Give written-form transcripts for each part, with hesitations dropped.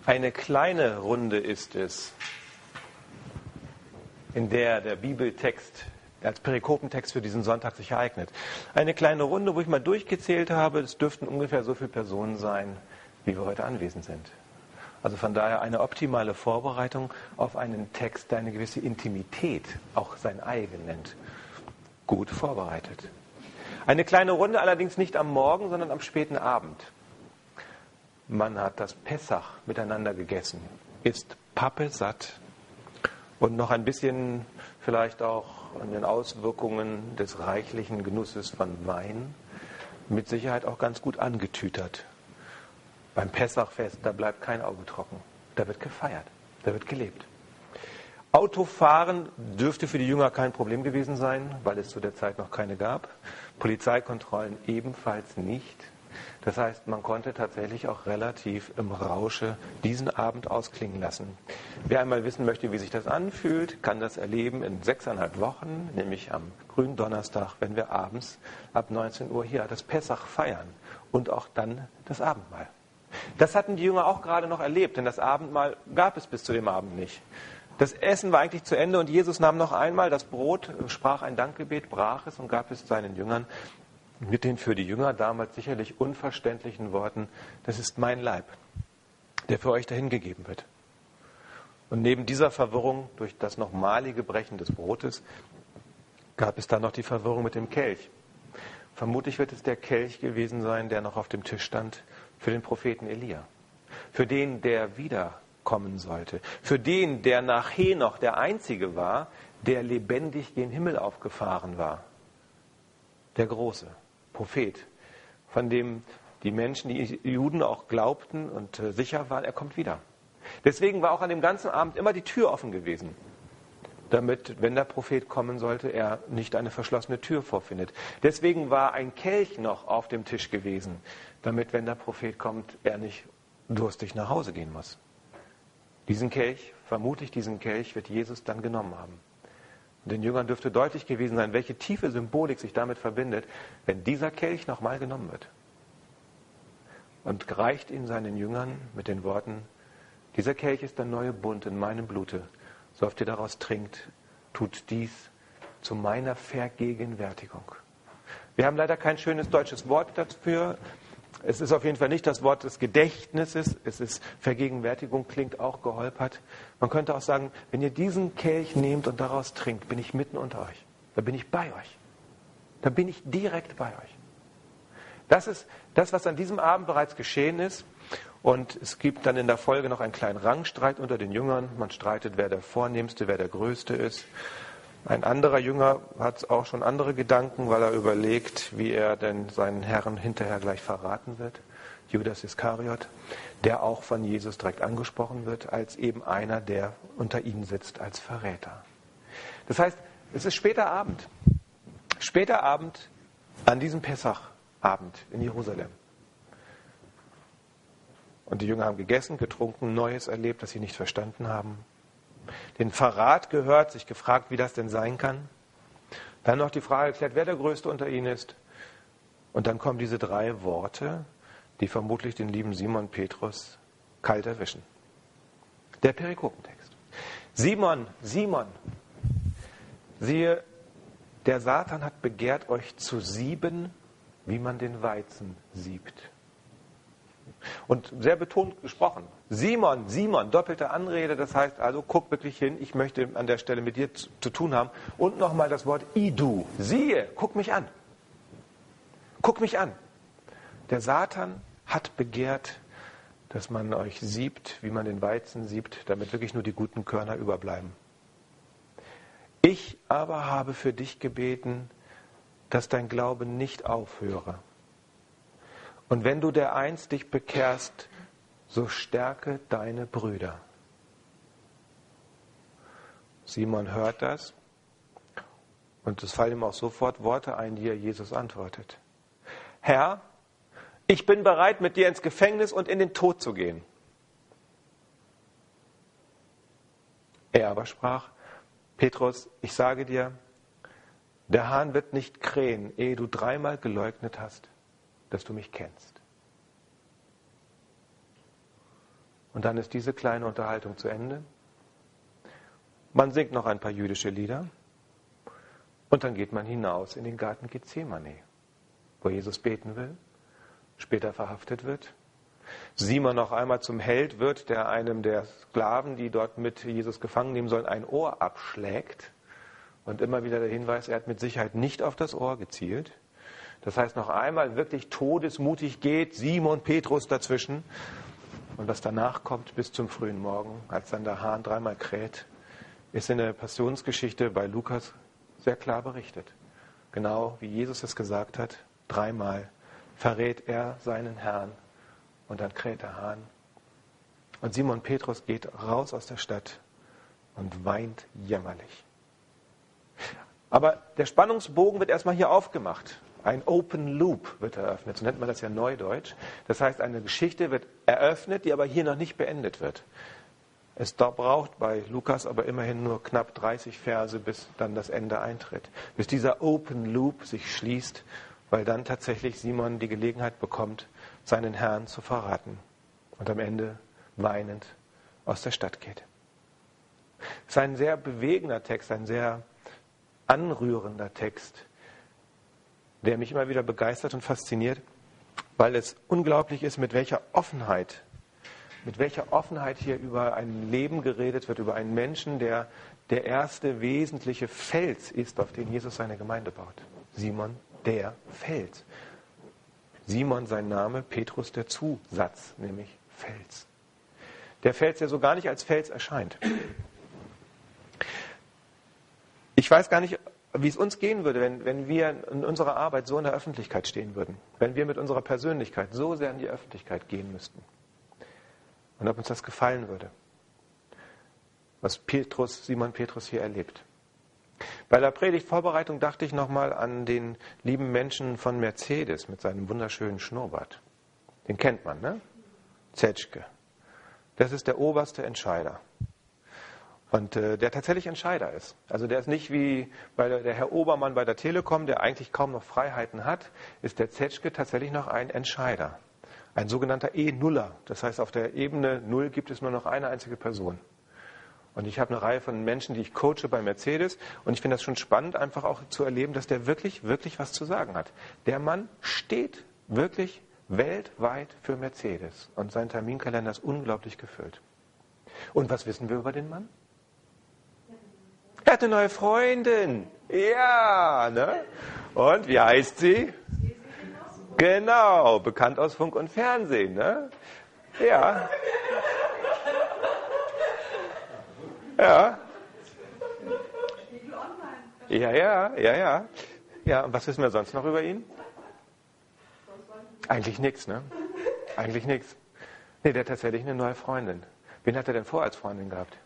Eine kleine Runde ist es, in der der Bibeltext als Perikopentext für diesen Sonntag sich ereignet. Eine kleine Runde, wo ich mal durchgezählt habe, es dürften ungefähr so viele Personen sein, wie wir heute anwesend sind. Also von daher eine optimale Vorbereitung auf einen Text, der eine gewisse Intimität auch sein eigen nennt. Gut vorbereitet. Eine kleine Runde allerdings nicht am Morgen, sondern am späten Abend. Man hat das Pessach miteinander gegessen, ist pappesatt und noch ein bisschen vielleicht auch an den Auswirkungen des reichlichen Genusses von Wein mit Sicherheit auch ganz gut angetütert. Beim Pessachfest, da bleibt kein Auge trocken. Da wird gefeiert, da wird gelebt. Autofahren dürfte für die Jünger kein Problem gewesen sein, weil es zu der Zeit noch keine gab. Polizeikontrollen ebenfalls nicht. Das heißt, man konnte tatsächlich auch relativ im Rausche diesen Abend ausklingen lassen. Wer einmal wissen möchte, wie sich das anfühlt, kann das erleben in 6,5 Wochen, nämlich am Gründonnerstag, wenn wir abends ab 19 Uhr hier das Pessach feiern und auch dann das Abendmahl. Das hatten die Jünger auch gerade noch erlebt, denn das Abendmahl gab es bis zu dem Abend nicht. Das Essen war eigentlich zu Ende und Jesus nahm noch einmal das Brot, sprach ein Dankgebet, brach es und gab es seinen Jüngern mit den für die Jünger damals sicherlich unverständlichen Worten: Das ist mein Leib, der für euch dahingegeben wird. Und neben dieser Verwirrung durch das nochmalige Brechen des Brotes gab es dann noch die Verwirrung mit dem Kelch. Vermutlich wird es der Kelch gewesen sein, der noch auf dem Tisch stand für den Propheten Elia, für den, der wiederkommen sollte, für den, der nach Henoch der Einzige war, der lebendig gen Himmel aufgefahren war. Der große Prophet, von dem die Menschen, die Juden auch glaubten und sicher waren, er kommt wieder. Deswegen war auch an dem ganzen Abend immer die Tür offen gewesen, damit, wenn der Prophet kommen sollte, er nicht eine verschlossene Tür vorfindet. Deswegen war ein Kelch noch auf dem Tisch gewesen, damit, wenn der Prophet kommt, er nicht durstig nach Hause gehen muss. Diesen Kelch, vermutlich diesen Kelch, wird Jesus dann genommen haben. Und den Jüngern dürfte deutlich gewesen sein, welche tiefe Symbolik sich damit verbindet, wenn dieser Kelch nochmal genommen wird. Und reicht ihn seinen Jüngern mit den Worten: Dieser Kelch ist der neue Bund in meinem Blute. So oft ihr daraus trinkt, tut dies zu meiner Vergegenwärtigung. Wir haben leider kein schönes deutsches Wort dafür. Es ist auf jeden Fall nicht das Wort des Gedächtnisses. Es ist Vergegenwärtigung, klingt auch geholpert. Man könnte auch sagen, wenn ihr diesen Kelch nehmt und daraus trinkt, bin ich mitten unter euch. Da bin ich bei euch. Da bin ich direkt bei euch. Das ist das, was an diesem Abend bereits geschehen ist. Und es gibt dann in der Folge noch einen kleinen Rangstreit unter den Jüngern. Man streitet, wer der Vornehmste, wer der Größte ist. Ein anderer Jünger hat auch schon andere Gedanken, weil er überlegt, wie er denn seinen Herrn hinterher gleich verraten wird. Judas Iskariot, der auch von Jesus direkt angesprochen wird, als eben einer, der unter ihnen sitzt, als Verräter. Das heißt, es ist später Abend. Später Abend an diesem Pessachabend in Jerusalem. Und die Jünger haben gegessen, getrunken, Neues erlebt, das sie nicht verstanden haben. Den Verrat gehört, sich gefragt, wie das denn sein kann. Dann noch die Frage geklärt, wer der Größte unter ihnen ist. Und dann kommen diese 3 Worte, die vermutlich den lieben Simon Petrus kalt erwischen. Der Perikopentext. Simon, Simon, siehe, der Satan hat begehrt, euch zu sieben, wie man den Weizen siebt. Und sehr betont gesprochen. Simon, Simon, doppelte Anrede, das heißt also, guck wirklich hin, ich möchte an der Stelle mit dir zu tun haben. Und nochmal das Wort Idu, siehe, guck mich an. Guck mich an. Der Satan hat begehrt, dass man euch siebt, wie man den Weizen siebt, damit wirklich nur die guten Körner überbleiben. Ich aber habe für dich gebeten, dass dein Glaube nicht aufhöre. Und wenn du dereinst dich bekehrst, so stärke deine Brüder. Simon hört das und es fallen ihm auch sofort Worte ein, die er Jesus antwortet. Herr, ich bin bereit, mit dir ins Gefängnis und in den Tod zu gehen. Er aber sprach, Petrus, ich sage dir, der Hahn wird nicht krähen, ehe du 3-mal geleugnet hast, dass du mich kennst. Und dann ist diese kleine Unterhaltung zu Ende. Man singt noch ein paar jüdische Lieder. Und dann geht man hinaus in den Garten Gethsemane, wo Jesus beten will, später verhaftet wird. Simon noch einmal zum Held wird, der einem der Sklaven, die dort mit Jesus gefangen nehmen sollen, ein Ohr abschlägt. Und immer wieder der Hinweis, er hat mit Sicherheit nicht auf das Ohr gezielt. Das heißt, noch einmal wirklich todesmutig geht Simon Petrus dazwischen. Und was danach kommt bis zum frühen Morgen, als dann der Hahn dreimal kräht, ist in der Passionsgeschichte bei Lukas sehr klar berichtet. Genau wie Jesus es gesagt hat, dreimal verrät er seinen Herrn und dann kräht der Hahn. Und Simon Petrus geht raus aus der Stadt und weint jämmerlich. Aber der Spannungsbogen wird erstmal hier aufgemacht. Ein Open Loop wird eröffnet, so nennt man das ja neudeutsch. Das heißt, eine Geschichte wird eröffnet, die aber hier noch nicht beendet wird. Es braucht bei Lukas aber immerhin nur knapp 30 Verse, bis dann das Ende eintritt. Bis dieser Open Loop sich schließt, weil dann tatsächlich Simon die Gelegenheit bekommt, seinen Herrn zu verraten und am Ende weinend aus der Stadt geht. Es ist ein sehr bewegender Text, ein sehr anrührender Text, der mich immer wieder begeistert und fasziniert, weil es unglaublich ist, mit welcher Offenheit hier über ein Leben geredet wird, über einen Menschen, der der erste wesentliche Fels ist, auf den Jesus seine Gemeinde baut. Simon, der Fels. Simon sein Name, Petrus der Zusatz, nämlich Fels. Der Fels, der so gar nicht als Fels erscheint. Ich weiß gar nicht, wie es uns gehen würde, wenn wir in unserer Arbeit so in der Öffentlichkeit stehen würden. Wenn wir mit unserer Persönlichkeit so sehr in die Öffentlichkeit gehen müssten. Und ob uns das gefallen würde, was Simon Petrus hier erlebt. Bei der Predigtvorbereitung dachte ich nochmal an den lieben Menschen von Mercedes mit seinem wunderschönen Schnurrbart. Den kennt man, ne? Zetschke. Das ist der oberste Entscheider. Und der tatsächlich Entscheider ist. Also der ist nicht wie der Herr Obermann bei der Telekom, der eigentlich kaum noch Freiheiten hat, ist der Zetschke tatsächlich noch ein Entscheider. Ein sogenannter E-Nuller. Das heißt, auf der Ebene 0 gibt es nur noch eine einzige Person. Und ich habe eine Reihe von Menschen, die ich coache bei Mercedes. Und ich finde das schon spannend, einfach auch zu erleben, dass der wirklich, wirklich was zu sagen hat. Der Mann steht wirklich weltweit für Mercedes. Und sein Terminkalender ist unglaublich gefüllt. Und was wissen wir über den Mann? Er hat eine neue Freundin. Ja, ne? Und wie heißt sie? Genau, bekannt aus Funk und Fernsehen, ne? Ja. Ja. Ja. Ja, und was wissen wir sonst noch über ihn? Eigentlich nichts, ne? Eigentlich nichts. Nee, der hat tatsächlich eine neue Freundin. Wen hat er denn vor als Freundin gehabt?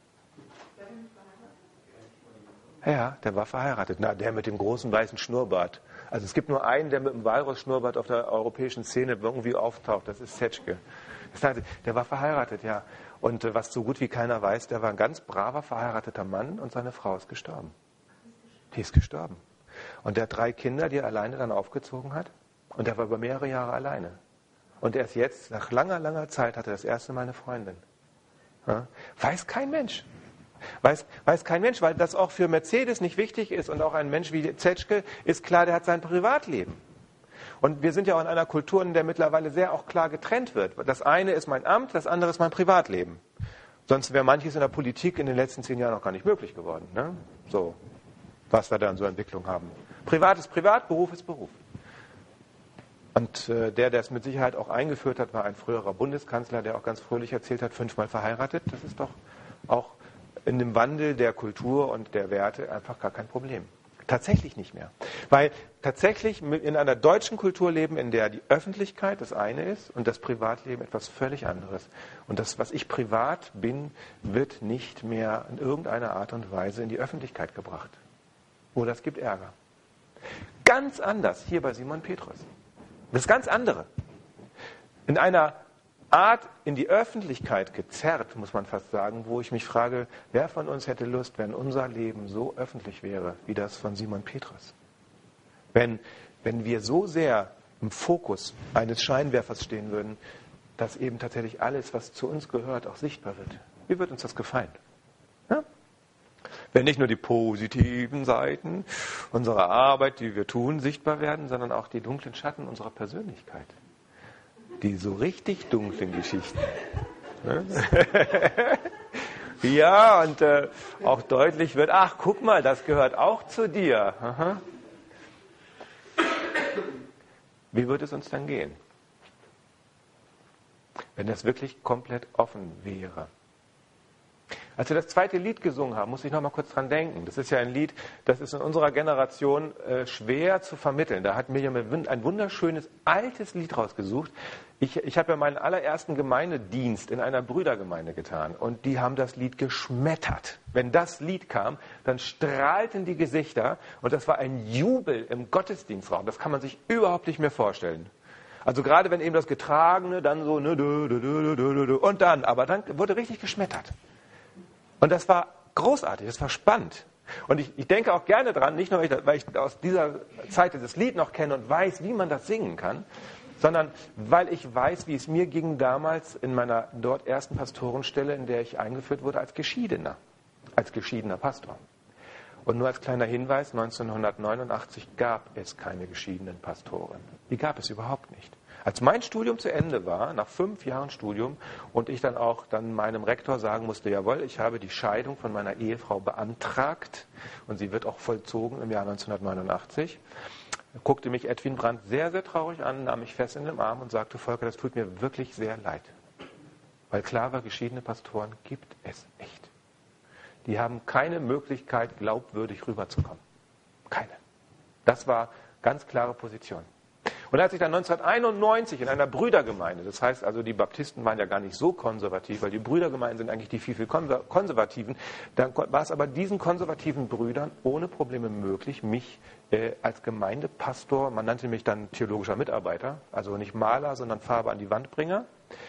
Ja, der war verheiratet. Na, der mit dem großen weißen Schnurrbart. Also es gibt nur einen, der mit dem Walross-Schnurrbart auf der europäischen Szene irgendwie auftaucht. Das ist Zetschke. Das heißt, der war verheiratet, ja. Und was so gut wie keiner weiß, der war ein ganz braver, verheirateter Mann und seine Frau ist gestorben. Die ist gestorben. Und der hat 3 Kinder, die er alleine dann aufgezogen hat. Und der war über mehrere Jahre alleine. Und erst jetzt, nach langer, langer Zeit, hat er das erste Mal eine Freundin. Ja? Weiß kein Mensch. Weiß kein Mensch, weil das auch für Mercedes nicht wichtig ist. Und auch ein Mensch wie Zetschke ist klar, der hat sein Privatleben. Und wir sind ja auch in einer Kultur, in der mittlerweile sehr auch klar getrennt wird. Das eine ist mein Amt, das andere ist mein Privatleben. Sonst wäre manches in der Politik in den letzten 10 Jahren noch gar nicht möglich geworden. Ne? So, was wir da an so Entwicklung haben. Privat ist Privat, Beruf ist Beruf. Und der es mit Sicherheit auch eingeführt hat, war ein früherer Bundeskanzler, der auch ganz fröhlich erzählt hat, 5-mal verheiratet. Das ist doch auch in dem Wandel der Kultur und der Werte einfach gar kein Problem. Tatsächlich nicht mehr. Weil tatsächlich in einer deutschen Kultur leben, in der die Öffentlichkeit das eine ist und das Privatleben etwas völlig anderes. Und das, was ich privat bin, wird nicht mehr in irgendeiner Art und Weise in die Öffentlichkeit gebracht. Oder es gibt Ärger. Ganz anders hier bei Simon Petrus. Das ganz andere. In einer Art in die Öffentlichkeit gezerrt, muss man fast sagen, wo ich mich frage, wer von uns hätte Lust, wenn unser Leben so öffentlich wäre, wie das von Simon Petrus? Wenn wir so sehr im Fokus eines Scheinwerfers stehen würden, dass eben tatsächlich alles, was zu uns gehört, auch sichtbar wird. Wie wird uns das gefallen? Ja? Wenn nicht nur die positiven Seiten unserer Arbeit, die wir tun, sichtbar werden, sondern auch die dunklen Schatten unserer Persönlichkeit. Die so richtig dunklen Geschichten. Ne? Ja, und auch deutlich wird, ach, guck mal, das gehört auch zu dir. Aha. Wie wird es uns dann gehen, wenn das wirklich komplett offen wäre? Als wir das zweite Lied gesungen haben, muss ich noch mal kurz dran denken. Das ist ja ein Lied, das ist in unserer Generation schwer zu vermitteln. Da hat Miriam ein wunderschönes, altes Lied rausgesucht. Ich habe ja meinen allerersten Gemeindedienst in einer Brüdergemeinde getan. Und die haben das Lied geschmettert. Wenn das Lied kam, dann strahlten die Gesichter. Und das war ein Jubel im Gottesdienstraum. Das kann man sich überhaupt nicht mehr vorstellen. Also gerade wenn eben das Getragene dann so, ne, und dann, aber dann wurde richtig geschmettert. Und das war großartig, das war spannend. Und ich denke auch gerne dran, nicht nur, weil ich aus dieser Zeit dieses Lied noch kenne und weiß, wie man das singen kann, sondern weil ich weiß, wie es mir ging damals in meiner dort ersten Pastorenstelle, in der ich eingeführt wurde als geschiedener Pastor. Und nur als kleiner Hinweis, 1989 gab es keine geschiedenen Pastoren. Die gab es überhaupt nicht. Als mein Studium zu Ende war, nach 5 Jahren Studium, und ich dann auch meinem Rektor sagen musste, jawohl, ich habe die Scheidung von meiner Ehefrau beantragt und sie wird auch vollzogen im Jahr 1989, guckte mich Edwin Brandt sehr, sehr traurig an, nahm mich fest in den Arm und sagte, Volker, das tut mir wirklich sehr leid. Weil klar war, geschiedene Pastoren gibt es nicht. Die haben keine Möglichkeit, glaubwürdig rüberzukommen. Keine. Das war ganz klare Position. Und als ich dann 1991 in einer Brüdergemeinde, das heißt also, die Baptisten waren ja gar nicht so konservativ, weil die Brüdergemeinden sind eigentlich die viel, viel konservativen, dann war es aber diesen konservativen Brüdern ohne Probleme möglich, mich als Gemeindepastor, man nannte mich dann theologischer Mitarbeiter, also nicht Maler, sondern Farbe an die Wandbringer.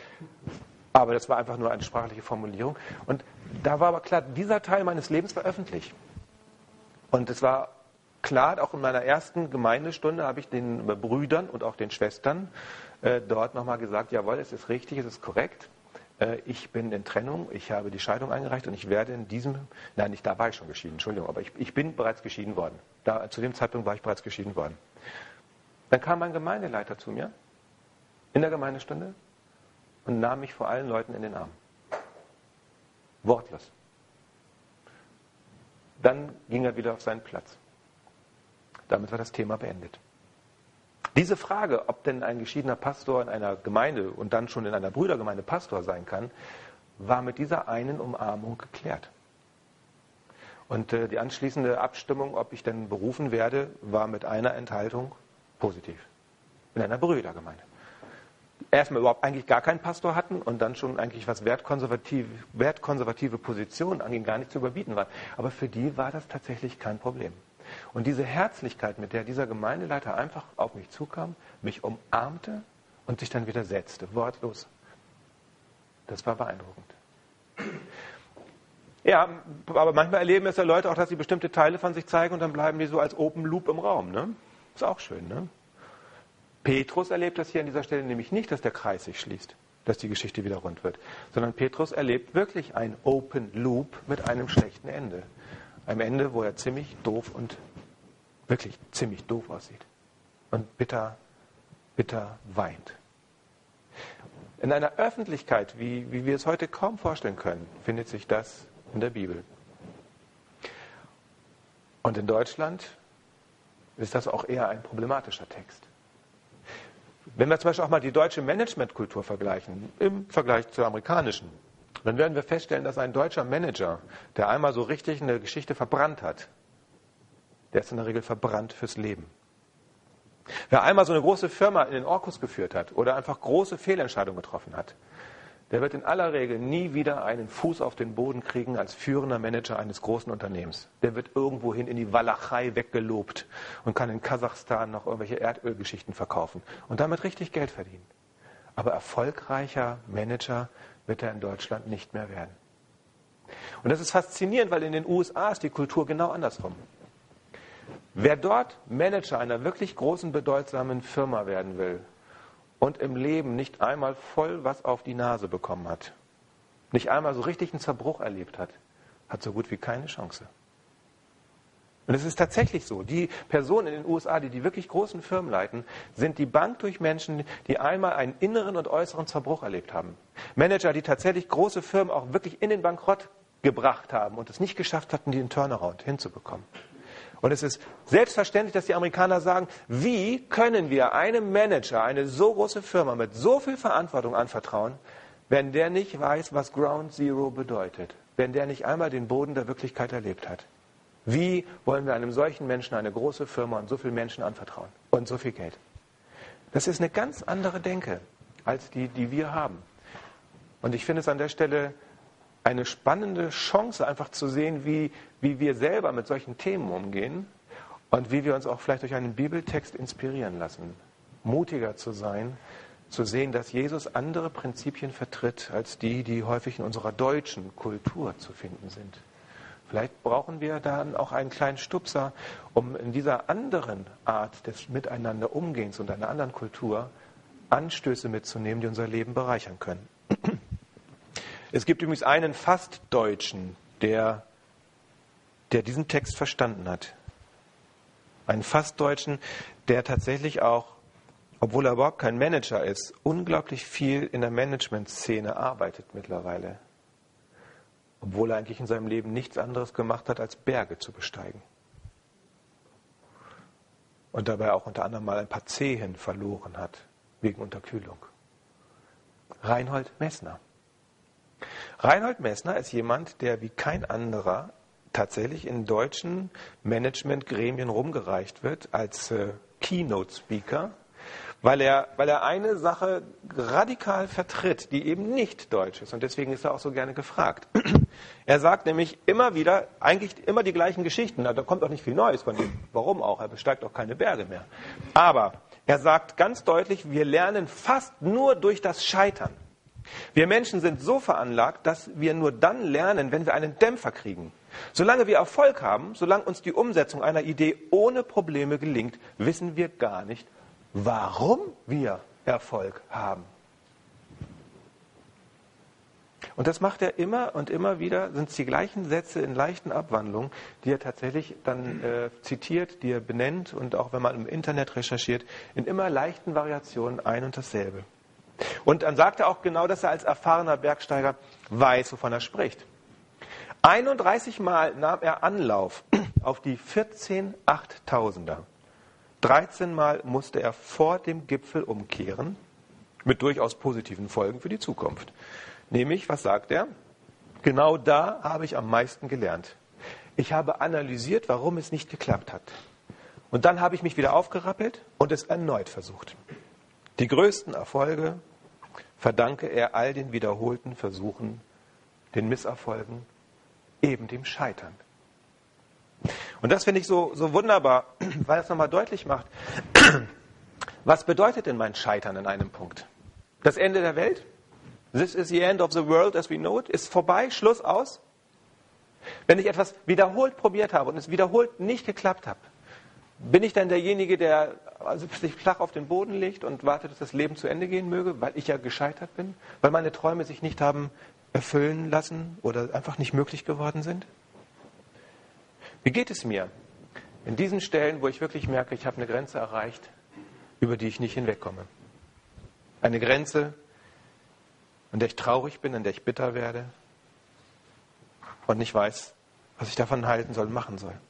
Aber das war einfach nur eine sprachliche Formulierung. Und da war aber klar, dieser Teil meines Lebens war öffentlich. Und es war klar, auch in meiner ersten Gemeindestunde habe ich den Brüdern und auch den Schwestern dort nochmal gesagt, jawohl, es ist richtig, es ist korrekt. Ich bin in Trennung, ich habe die Scheidung eingereicht und ich werde in diesem, nein, nicht da war ich schon geschieden, Entschuldigung, aber ich bin bereits geschieden worden. Zu dem Zeitpunkt war ich bereits geschieden worden. Dann kam mein Gemeindeleiter zu mir in der Gemeindestunde und nahm mich vor allen Leuten in den Arm. Wortlos. Dann ging er wieder auf seinen Platz. Damit war das Thema beendet. Diese Frage, ob denn ein geschiedener Pastor in einer Gemeinde und dann schon in einer Brüdergemeinde Pastor sein kann, war mit dieser einen Umarmung geklärt. Und die anschließende Abstimmung, ob ich denn berufen werde, war mit einer Enthaltung positiv. In einer Brüdergemeinde. Erstmal überhaupt eigentlich gar keinen Pastor hatten und dann schon eigentlich was wertkonservative Positionen anging, gar nicht zu überbieten war. Aber für die war das tatsächlich kein Problem. Und diese Herzlichkeit, mit der dieser Gemeindeleiter einfach auf mich zukam, mich umarmte und sich dann wieder setzte, wortlos, das war beeindruckend. Ja, aber manchmal erleben es ja Leute auch, dass sie bestimmte Teile von sich zeigen und dann bleiben die so als Open Loop im Raum. Ne? Ist auch schön, ne? Petrus erlebt das hier an dieser Stelle nämlich nicht, dass der Kreis sich schließt, dass die Geschichte wieder rund wird, sondern Petrus erlebt wirklich ein Open Loop mit einem schlechten Ende. Einem Ende, wo er ziemlich doof und wirklich ziemlich doof aussieht und bitter, bitter weint. In einer Öffentlichkeit, wie wir es heute kaum vorstellen können, findet sich das in der Bibel. Und in Deutschland ist das auch eher ein problematischer Text. Wenn wir zum Beispiel auch mal die deutsche Managementkultur vergleichen, im Vergleich zur amerikanischen, dann werden wir feststellen, dass ein deutscher Manager, der einmal so richtig eine Geschichte verbrannt hat, der ist in der Regel verbrannt fürs Leben. Wer einmal so eine große Firma in den Orkus geführt hat oder einfach große Fehlentscheidungen getroffen hat, der wird in aller Regel nie wieder einen Fuß auf den Boden kriegen als führender Manager eines großen Unternehmens. Der wird irgendwohin in die Walachei weggelobt und kann in Kasachstan noch irgendwelche Erdölgeschichten verkaufen und damit richtig Geld verdienen. Aber erfolgreicher Manager wird er in Deutschland nicht mehr werden. Und das ist faszinierend, weil in den USA ist die Kultur genau andersrum. Wer dort Manager einer wirklich großen, bedeutsamen Firma werden will und im Leben nicht einmal voll was auf die Nase bekommen hat, nicht einmal so richtig einen Zerbruch erlebt hat, hat so gut wie keine Chance. Und es ist tatsächlich so, die Personen in den USA, die wirklich großen Firmen leiten, sind die Bank durch Menschen, die einmal einen inneren und äußeren Zerbruch erlebt haben. Manager, die tatsächlich große Firmen auch wirklich in den Bankrott gebracht haben und es nicht geschafft hatten, den Turnaround hinzubekommen. Und es ist selbstverständlich, dass die Amerikaner sagen, wie können wir einem Manager eine so große Firma mit so viel Verantwortung anvertrauen, wenn der nicht weiß, was Ground Zero bedeutet, wenn der nicht einmal den Boden der Wirklichkeit erlebt hat. Wie wollen wir einem solchen Menschen eine große Firma und so viele Menschen anvertrauen und so viel Geld? Das ist eine ganz andere Denke als die wir haben. Und ich finde es an der Stelle eine spannende Chance, einfach zu sehen, wie wir selber mit solchen Themen umgehen und wie wir uns auch vielleicht durch einen Bibeltext inspirieren lassen. Mutiger zu sein, zu sehen, dass Jesus andere Prinzipien vertritt als die häufig in unserer deutschen Kultur zu finden sind. Vielleicht brauchen wir dann auch einen kleinen Stupser, um in dieser anderen Art des Miteinander-Umgehens und einer anderen Kultur Anstöße mitzunehmen, die unser Leben bereichern können. Es gibt übrigens einen Fastdeutschen, der diesen Text verstanden hat. Einen Fastdeutschen, der tatsächlich auch, obwohl er überhaupt kein Manager ist, unglaublich viel in der Managementszene arbeitet mittlerweile. Obwohl er eigentlich in seinem Leben nichts anderes gemacht hat, als Berge zu besteigen. Und dabei auch unter anderem mal ein paar Zehen verloren hat, wegen Unterkühlung. Reinhold Messner. Reinhold Messner ist jemand, der wie kein anderer tatsächlich in deutschen Managementgremien rumgereicht wird als Keynote-Speaker, weil er eine Sache radikal vertritt, die eben nicht deutsch ist. Und deswegen ist er auch so gerne gefragt. Er sagt nämlich immer wieder, eigentlich immer die gleichen Geschichten. Da kommt auch nicht viel Neues von ihm. Warum auch? Er besteigt auch keine Berge mehr. Aber er sagt ganz deutlich, wir lernen fast nur durch das Scheitern. Wir Menschen sind so veranlagt, dass wir nur dann lernen, wenn wir einen Dämpfer kriegen. Solange wir Erfolg haben, solange uns die Umsetzung einer Idee ohne Probleme gelingt, wissen wir gar nicht, warum wir Erfolg haben. Und das macht er immer und immer wieder, sind es die gleichen Sätze in leichten Abwandlungen, die er tatsächlich dann zitiert, die er benennt und auch wenn man im Internet recherchiert, in immer leichten Variationen ein und dasselbe. Und dann sagt er auch genau, dass er als erfahrener Bergsteiger weiß, wovon er spricht. 31 Mal nahm er Anlauf auf die 14 Achttausender. 13 Mal musste er vor dem Gipfel umkehren, mit durchaus positiven Folgen für die Zukunft. Nämlich, was sagt er? Genau da habe ich am meisten gelernt. Ich habe analysiert, warum es nicht geklappt hat. Und dann habe ich mich wieder aufgerappelt und es erneut versucht. Die größten Erfolge verdanke er all den wiederholten Versuchen, den Misserfolgen, eben dem Scheitern. Und das finde ich so wunderbar, weil es nochmal deutlich macht, was bedeutet denn mein Scheitern in einem Punkt? Das Ende der Welt? This is the end of the world as we know it? Ist vorbei, Schluss, aus? Wenn ich etwas wiederholt probiert habe und es wiederholt nicht geklappt hat, bin ich dann derjenige, der sich flach auf den Boden legt und wartet, dass das Leben zu Ende gehen möge, weil ich ja gescheitert bin? Weil meine Träume sich nicht haben erfüllen lassen oder einfach nicht möglich geworden sind? Wie geht es mir in diesen Stellen, wo ich wirklich merke, ich habe eine Grenze erreicht, über die ich nicht hinwegkomme? Eine Grenze, an der ich traurig bin, an der ich bitter werde und nicht weiß, was ich davon halten soll und machen soll.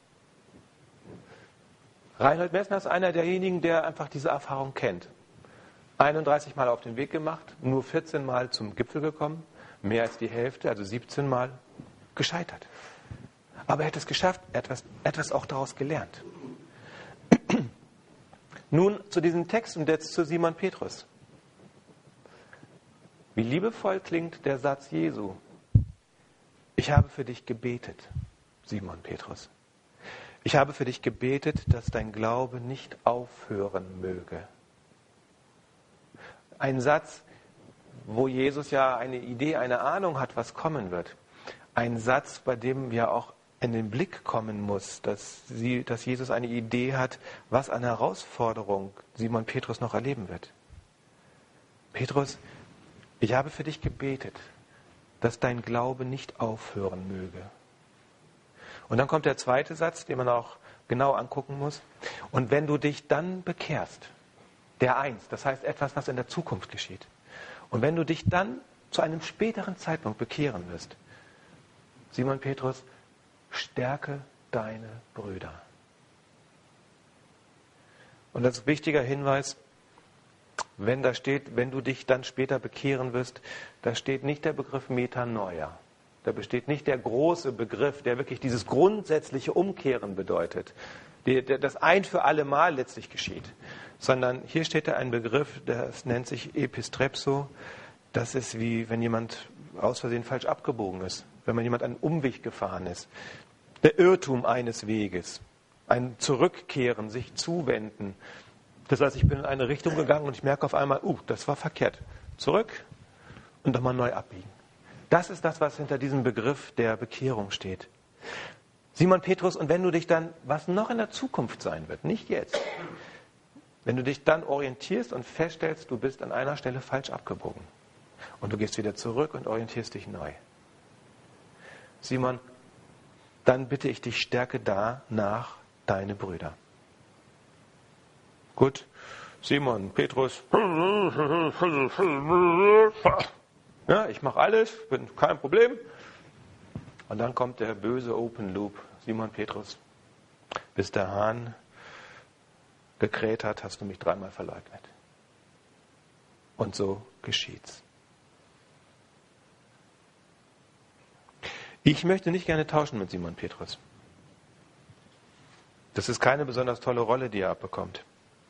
Reinhold Messner ist einer derjenigen, der einfach diese Erfahrung kennt. 31 Mal auf den Weg gemacht, nur 14 Mal zum Gipfel gekommen, mehr als die Hälfte, also 17 Mal gescheitert. Aber er hat es geschafft, etwas auch daraus gelernt. Nun zu diesem Text und jetzt zu Simon Petrus. Wie liebevoll klingt der Satz Jesu. Ich habe für dich gebetet, Simon Petrus. Ich habe für dich gebetet, dass dein Glaube nicht aufhören möge. Ein Satz, wo Jesus ja eine Idee, eine Ahnung hat, was kommen wird. Ein Satz, bei dem ja auch in den Blick kommen muss, dass Jesus eine Idee hat, was an Herausforderung Simon Petrus noch erleben wird. Petrus, ich habe für dich gebetet, dass dein Glaube nicht aufhören möge. Und dann kommt der zweite Satz, den man auch genau angucken muss. Und wenn du dich dann bekehrst, der Einst, das heißt etwas, was in der Zukunft geschieht. Und wenn du dich dann zu einem späteren Zeitpunkt bekehren wirst, Simon Petrus, stärke deine Brüder. Und als wichtiger Hinweis, wenn da steht, wenn du dich dann später bekehren wirst, da steht nicht der Begriff Metanoia. Da besteht nicht der große Begriff, der wirklich dieses grundsätzliche Umkehren bedeutet, das ein für alle Mal letztlich geschieht. Sondern hier steht da ein Begriff, das nennt sich Epistrepso. Das ist wie, wenn jemand aus Versehen falsch abgebogen ist, wenn man jemand einen Umweg gefahren ist. Der Irrtum eines Weges, ein Zurückkehren, sich zuwenden. Das heißt, ich bin in eine Richtung gegangen und ich merke auf einmal, das war verkehrt. Zurück und nochmal neu abbiegen. Das ist das, was hinter diesem Begriff der Bekehrung steht. Simon Petrus, und wenn du dich dann, was noch in der Zukunft sein wird, nicht jetzt, wenn du dich dann orientierst und feststellst, du bist an einer Stelle falsch abgebogen und du gehst wieder zurück und orientierst dich neu. Simon, dann bitte ich dich, stärke danach deine Brüder. Gut, Simon, Petrus, ja, ich mache alles, bin kein Problem. Und dann kommt der böse Open Loop. Simon Petrus, bis der Hahn gekräht hat, hast du mich 3-mal verleugnet. Und so geschieht's. Ich möchte nicht gerne tauschen mit Simon Petrus. Das ist keine besonders tolle Rolle, die er abbekommt.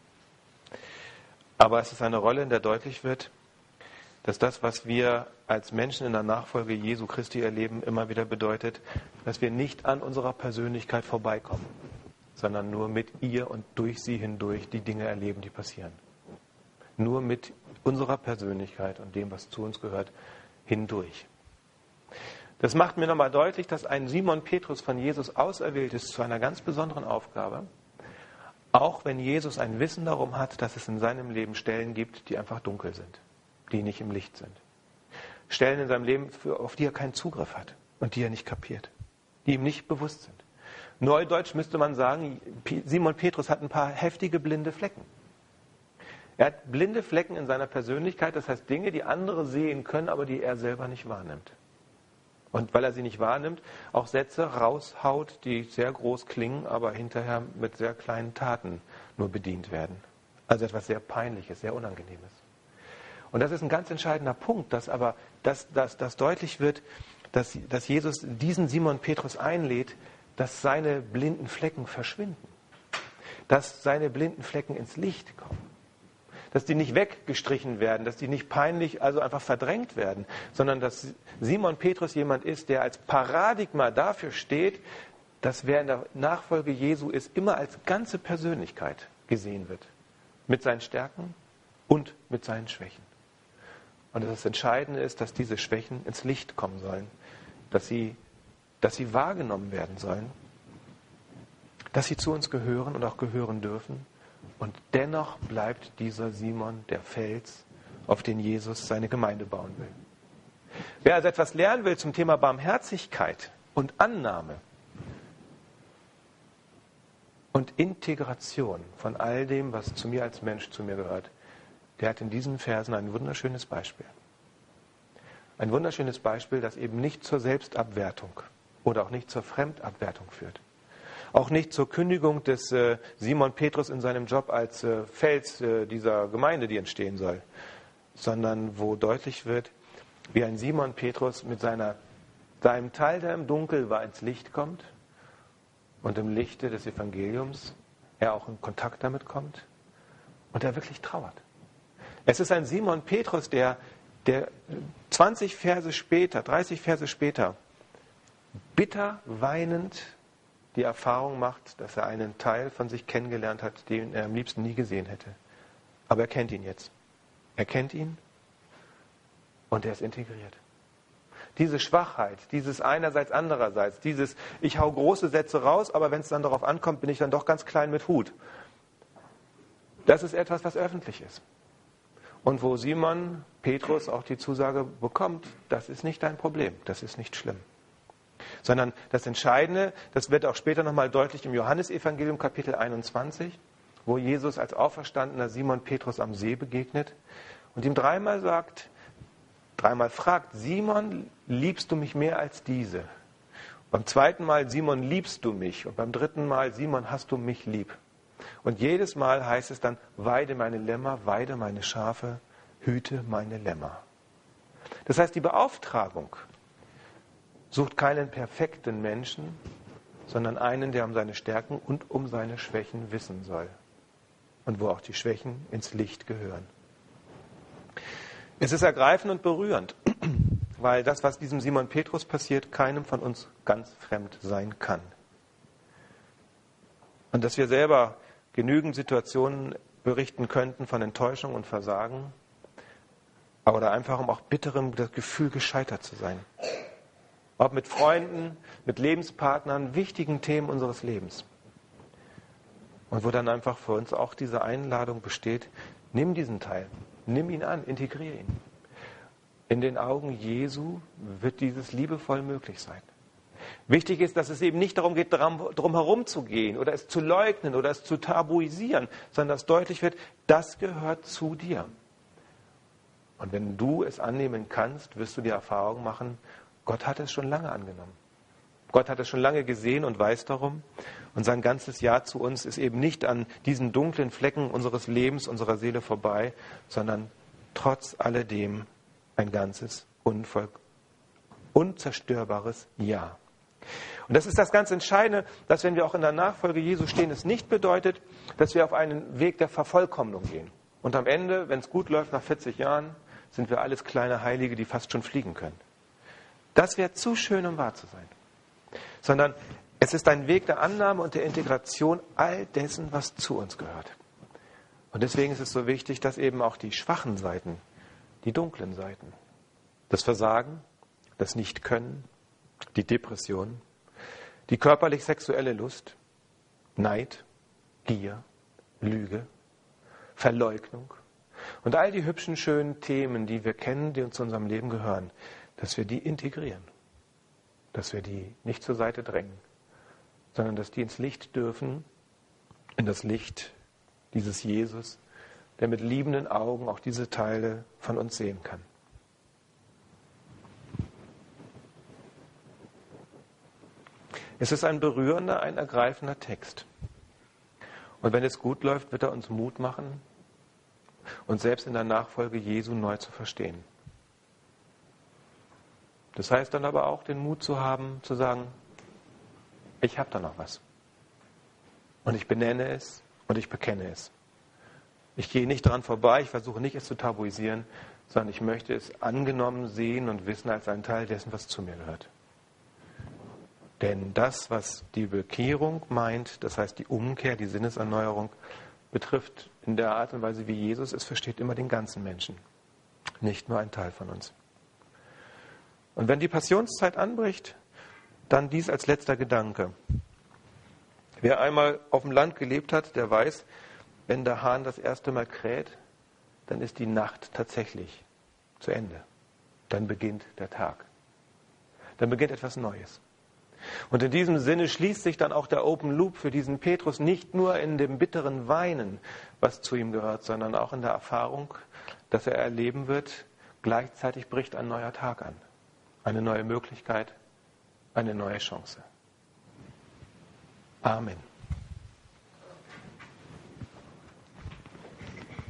Aber es ist eine Rolle, in der deutlich wird, dass das, was wir als Menschen in der Nachfolge Jesu Christi erleben, immer wieder bedeutet, dass wir nicht an unserer Persönlichkeit vorbeikommen, sondern nur mit ihr und durch sie hindurch die Dinge erleben, die passieren. Nur mit unserer Persönlichkeit und dem, was zu uns gehört, hindurch. Das macht mir nochmal deutlich, dass ein Simon Petrus von Jesus auserwählt ist zu einer ganz besonderen Aufgabe, auch wenn Jesus ein Wissen darum hat, dass es in seinem Leben Stellen gibt, die einfach dunkel sind, die nicht im Licht sind. Stellen in seinem Leben, auf die er keinen Zugriff hat und die er nicht kapiert, die ihm nicht bewusst sind. Neudeutsch müsste man sagen, Simon Petrus hat ein paar heftige blinde Flecken. Er hat blinde Flecken in seiner Persönlichkeit, das heißt Dinge, die andere sehen können, aber die er selber nicht wahrnimmt. Und weil er sie nicht wahrnimmt, auch Sätze raushaut, die sehr groß klingen, aber hinterher mit sehr kleinen Taten nur bedient werden. Also etwas sehr Peinliches, sehr Unangenehmes. Und das ist ein ganz entscheidender Punkt, dass deutlich wird, dass Jesus diesen Simon Petrus einlädt, dass seine blinden Flecken verschwinden. Dass seine blinden Flecken ins Licht kommen. Dass die nicht weggestrichen werden, dass die nicht peinlich, also einfach verdrängt werden, sondern dass Simon Petrus jemand ist, der als Paradigma dafür steht, dass wer in der Nachfolge Jesu ist, immer als ganze Persönlichkeit gesehen wird. Mit seinen Stärken und mit seinen Schwächen. Und das Entscheidende ist, dass diese Schwächen ins Licht kommen sollen, dass sie wahrgenommen werden sollen, dass sie zu uns gehören und auch gehören dürfen. Und dennoch bleibt dieser Simon der Fels, auf den Jesus seine Gemeinde bauen will. Wer also etwas lernen will zum Thema Barmherzigkeit und Annahme und Integration von all dem, was zu mir als Mensch zu mir gehört, der hat in diesen Versen ein wunderschönes Beispiel. Ein wunderschönes Beispiel, das eben nicht zur Selbstabwertung oder auch nicht zur Fremdabwertung führt. Auch nicht zur Kündigung des Simon Petrus in seinem Job als Fels dieser Gemeinde, die entstehen soll, sondern wo deutlich wird, wie ein Simon Petrus mit seinem Teil, der im Dunkel war, ins Licht kommt und im Lichte des Evangeliums er auch in Kontakt damit kommt und er wirklich trauert. Es ist ein Simon Petrus, der 20 Verse später, 30 Verse später, bitter weinend die Erfahrung macht, dass er einen Teil von sich kennengelernt hat, den er am liebsten nie gesehen hätte. Aber er kennt ihn jetzt. Er kennt ihn und er ist integriert. Diese Schwachheit, dieses einerseits, andererseits, dieses ich hau große Sätze raus, aber wenn es dann darauf ankommt, bin ich dann doch ganz klein mit Hut. Das ist etwas, was öffentlich ist. Und wo Simon Petrus auch die Zusage bekommt, das ist nicht dein Problem, das ist nicht schlimm. Sondern das Entscheidende, das wird auch später nochmal deutlich im Johannesevangelium Kapitel 21, wo Jesus als auferstandener Simon Petrus am See begegnet und ihm dreimal fragt, Simon, liebst du mich mehr als diese? Beim zweiten Mal, Simon, liebst du mich? Und beim dritten Mal, Simon, hast du mich lieb? Und jedes Mal heißt es dann, weide meine Lämmer, weide meine Schafe, hüte meine Lämmer. Das heißt, die Beauftragung sucht keinen perfekten Menschen, sondern einen, der um seine Stärken und um seine Schwächen wissen soll. Und wo auch die Schwächen ins Licht gehören. Es ist ergreifend und berührend, weil das, was diesem Simon Petrus passiert, keinem von uns ganz fremd sein kann. Und dass wir selber genügend Situationen berichten könnten von Enttäuschung und Versagen, oder einfach um auch bitterem das Gefühl, gescheitert zu sein. Ob mit Freunden, mit Lebenspartnern, wichtigen Themen unseres Lebens. Und wo dann einfach für uns auch diese Einladung besteht, nimm diesen Teil, nimm ihn an, integriere ihn. In den Augen Jesu wird dieses liebevoll möglich sein. Wichtig ist, dass es eben nicht darum geht, drum herum zu gehen oder es zu leugnen oder es zu tabuisieren, sondern dass deutlich wird, das gehört zu dir. Und wenn du es annehmen kannst, wirst du die Erfahrung machen, Gott hat es schon lange angenommen. Gott hat es schon lange gesehen und weiß darum. Und sein ganzes Ja zu uns ist eben nicht an diesen dunklen Flecken unseres Lebens, unserer Seele vorbei, sondern trotz alledem ein ganzes, unzerstörbares Ja. Und das ist das ganz Entscheidende, dass wenn wir auch in der Nachfolge Jesu stehen, es nicht bedeutet, dass wir auf einen Weg der Vervollkommnung gehen. Und am Ende, wenn es gut läuft, nach 40 Jahren, sind wir alles kleine Heilige, die fast schon fliegen können. Das wäre zu schön, um wahr zu sein. Sondern es ist ein Weg der Annahme und der Integration all dessen, was zu uns gehört. Und deswegen ist es so wichtig, dass eben auch die schwachen Seiten, die dunklen Seiten, das Versagen, das Nichtkönnen, die Depression, die körperlich-sexuelle Lust, Neid, Gier, Lüge, Verleugnung und all die hübschen, schönen Themen, die wir kennen, die uns zu unserem Leben gehören, dass wir die integrieren, dass wir die nicht zur Seite drängen, sondern dass die ins Licht dürfen, in das Licht dieses Jesus, der mit liebenden Augen auch diese Teile von uns sehen kann. Es ist ein berührender, ein ergreifender Text. Und wenn es gut läuft, wird er uns Mut machen, uns selbst in der Nachfolge Jesu neu zu verstehen. Das heißt dann aber auch, den Mut zu haben, zu sagen, ich habe da noch was. Und ich benenne es und ich bekenne es. Ich gehe nicht daran vorbei, ich versuche nicht, es zu tabuisieren, sondern ich möchte es angenommen sehen und wissen als einen Teil dessen, was zu mir gehört. Denn das, was die Bekehrung meint, das heißt die Umkehr, die Sinneserneuerung, betrifft in der Art und Weise, wie Jesus es versteht, immer den ganzen Menschen, nicht nur ein Teil von uns. Und wenn die Passionszeit anbricht, dann dies als letzter Gedanke. Wer einmal auf dem Land gelebt hat, der weiß, wenn der Hahn das erste Mal kräht, dann ist die Nacht tatsächlich zu Ende. Dann beginnt der Tag. Dann beginnt etwas Neues. Und in diesem Sinne schließt sich dann auch der Open Loop für diesen Petrus nicht nur in dem bitteren Weinen, was zu ihm gehört, sondern auch in der Erfahrung, dass er erleben wird, gleichzeitig bricht ein neuer Tag an. Eine neue Möglichkeit, eine neue Chance. Amen.